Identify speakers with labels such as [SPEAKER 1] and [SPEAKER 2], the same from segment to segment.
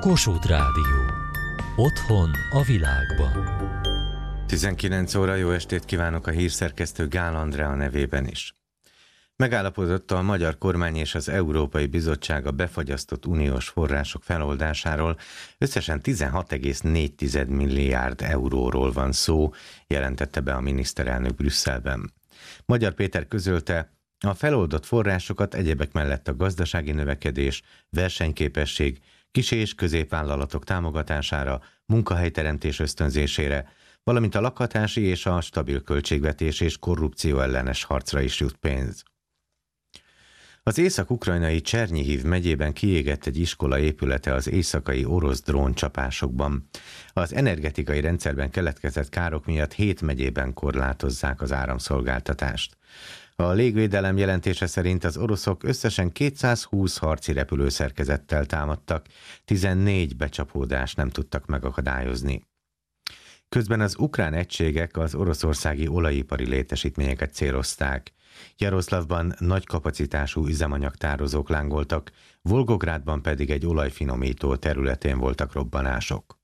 [SPEAKER 1] Kossuth Rádió. Otthon a világban.
[SPEAKER 2] 19 óra, jó estét kívánok a hírszerkesztő Gál Andrea nevében is. Megállapodott a magyar kormány és az Európai Bizottság a befagyasztott uniós források feloldásáról. Összesen 16,4 milliárd euróról van szó, jelentette be a miniszterelnök Brüsszelben. Magyar Péter közölte, a feloldott forrásokat egyebek mellett a gazdasági növekedés, versenyképesség, kis- és középvállalatok támogatására, munkahelyteremtés ösztönzésére, valamint a lakhatási és a stabil költségvetés és korrupció ellenes harcra is jut pénz. Az észak-ukrajnai Csernyihiv megyében kiégett egy iskola épülete az éjszakai orosz dróncsapásokban. Az energetikai rendszerben keletkezett károk miatt 7 megyében korlátozzák az áramszolgáltatást. A légvédelem jelentése szerint az oroszok összesen 220 harci repülőszerkezettel támadtak, 14 becsapódást nem tudtak megakadályozni. Közben az ukrán egységek az oroszországi olajipari létesítményeket célozták. Jaroszlavban nagy kapacitású üzemanyagtározók lángoltak, Volgográdban pedig egy olajfinomító területén voltak robbanások.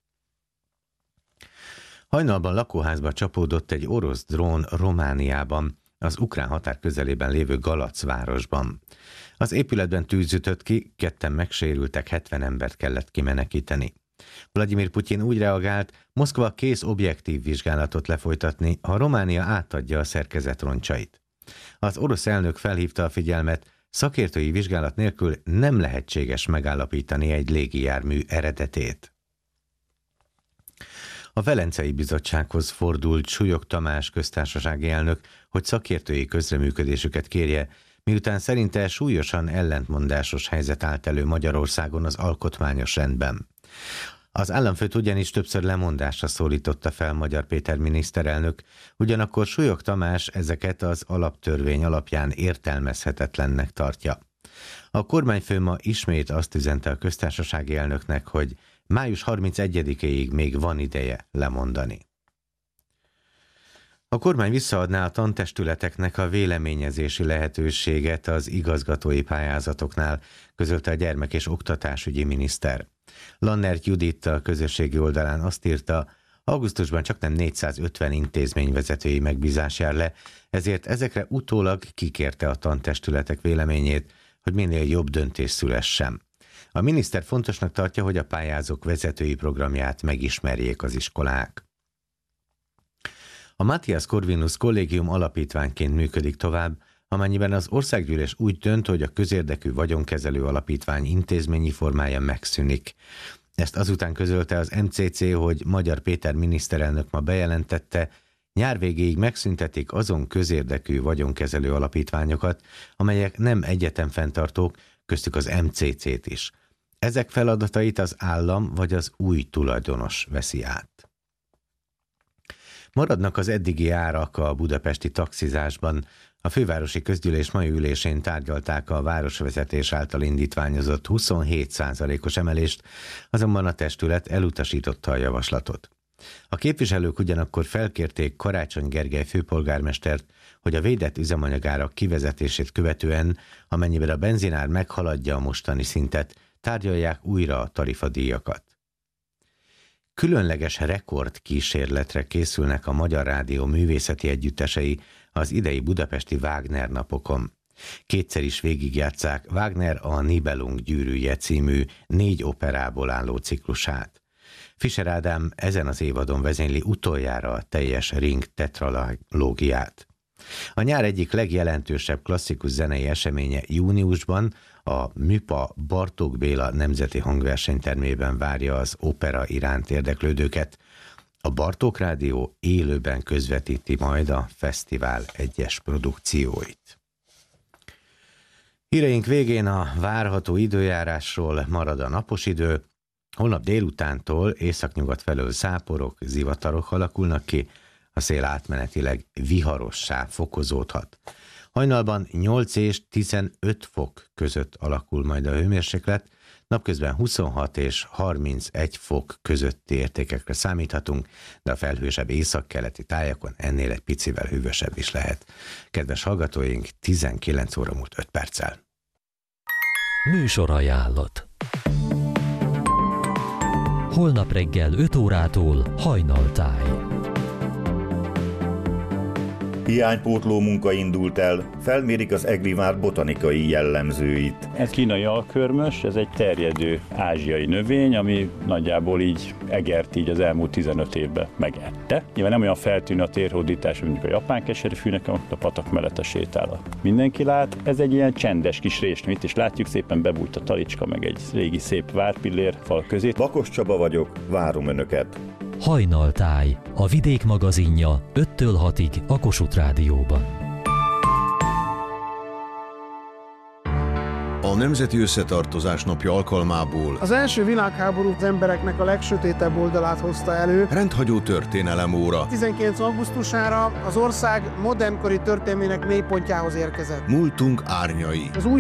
[SPEAKER 2] Hajnalban lakóházba csapódott egy orosz drón Romániában, az ukrán határ közelében lévő Galac városban. Az épületben tűz ütött ki, 2 megsérültek, 70 embert kellett kimenekíteni. Vladimir Putyin úgy reagált, Moszkva kész objektív vizsgálatot lefolytatni, ha Románia átadja a szerkezet roncsait. Az orosz elnök felhívta a figyelmet, szakértői vizsgálat nélkül nem lehetséges megállapítani egy légijármű eredetét. A Velencei Bizottsághoz fordult Súlyog Tamás köztársasági elnök, hogy szakértői közreműködésüket kérje, miután szerinte súlyosan ellentmondásos helyzet állt elő Magyarországon az alkotmányos rendben. Az államfőt ugyanis többször lemondásra szólította fel Magyar Péter miniszterelnök, ugyanakkor Súlyog Tamás ezeket az alaptörvény alapján értelmezhetetlennek tartja. A kormányfő ma ismét azt üzente a köztársasági elnöknek, hogy május 31-éig még van ideje lemondani. A kormány visszaadná a tantestületeknek a véleményezési lehetőséget az igazgatói pályázatoknál, közölte a gyermek- és oktatásügyi miniszter. Lannert Judit a közösségi oldalán azt írta, augusztusban csaknem 450 intézményvezetői megbízás jár le, ezért ezekre utólag kikérte a tantestületek véleményét, hogy minél jobb döntés szülessen. A miniszter fontosnak tartja, hogy a pályázók vezetői programját megismerjék az iskolák. A Matthias Corvinus Kollégium alapítványként működik tovább, amennyiben az országgyűlés úgy dönt, hogy a közérdekű vagyonkezelő alapítvány intézményi formája megszűnik. Ezt azután közölte az MCC, hogy Magyar Péter miniszterelnök ma bejelentette, nyár végéig megszüntetik azon közérdekű vagyonkezelő alapítványokat, amelyek nem egyetemfenntartók, köztük az MCC-t is. Ezek feladatait az állam vagy az új tulajdonos veszi át. Maradnak az eddigi árak a budapesti taxizásban. A fővárosi közgyűlés mai ülésén tárgyalták a városvezetés által indítványozott 27%-os emelést, azonban a testület elutasította a javaslatot. A képviselők ugyanakkor felkérték Karácsony Gergely főpolgármestert, hogy a védett üzemanyagárak kivezetését követően, amennyiben a benzinár meghaladja a mostani szintet, tárgyalják újra a tarifadíjakat. Különleges rekordkísérletre készülnek a Magyar Rádió művészeti együttesei az idei budapesti Wagner napokon. Kétszer is végigjátsszák Wagner a Nibelung gyűrűje című 4 operából álló ciklusát. Fischer Ádám ezen az évadon vezényli utoljára a teljes Ring tetralógiát. A nyár egyik legjelentősebb klasszikus zenei eseménye júniusban a MÜPA Bartók Béla Nemzeti Hangversenytermében várja az opera iránt érdeklődőket. A Bartók Rádió élőben közvetíti majd a fesztivál egyes produkcióit. Híreink végén a várható időjárásról marad a napos idő. Holnap délutántól északnyugat felől záporok, zivatarok alakulnak ki, a szél átmenetileg viharossá fokozódhat. Hajnalban 8 és 15 fok között alakul majd a hőmérséklet, napközben 26 és 31 fok közötti értékekre számíthatunk, de a felhősebb északkeleti tájakon ennél egy picivel hűvösebb is lehet. Kedves hallgatóink, 19 óra múlt 5 perccel.
[SPEAKER 1] Műsorajánlat. Holnap reggel 5 órától Hajnaltáj.
[SPEAKER 3] Hiánypótló munka indult el, felmérik az eglivár botanikai jellemzőit.
[SPEAKER 4] Ez kínai alkörmös, ez egy terjedő ázsiai növény, ami nagyjából így egert így az elmúlt 15 évben megette. Nyilván nem olyan feltűnő a térhódítás, mint mondjuk a japán keserűfűnek, a patak mellett sétál. Mindenki lát, ez egy ilyen csendes kis résnő, itt is látjuk, szépen bebújt a talicska, meg egy régi szép várpillér fal közé.
[SPEAKER 3] Bakos Csaba vagyok, várom önöket!
[SPEAKER 1] Hajnaltáj, a Vidék magazinja 5-től 6-ig a Kossuth Rádióban.
[SPEAKER 5] A Nemzeti Összetartozás Napja alkalmából
[SPEAKER 6] az első világháború az embereknek a legsötétebb oldalát hozta elő.
[SPEAKER 5] rendhagyó történelem óra.
[SPEAKER 6] 19. augusztusára az ország modernkori történelmének mélypontjához érkezett.
[SPEAKER 5] Múltunk árnyai.
[SPEAKER 6] Az új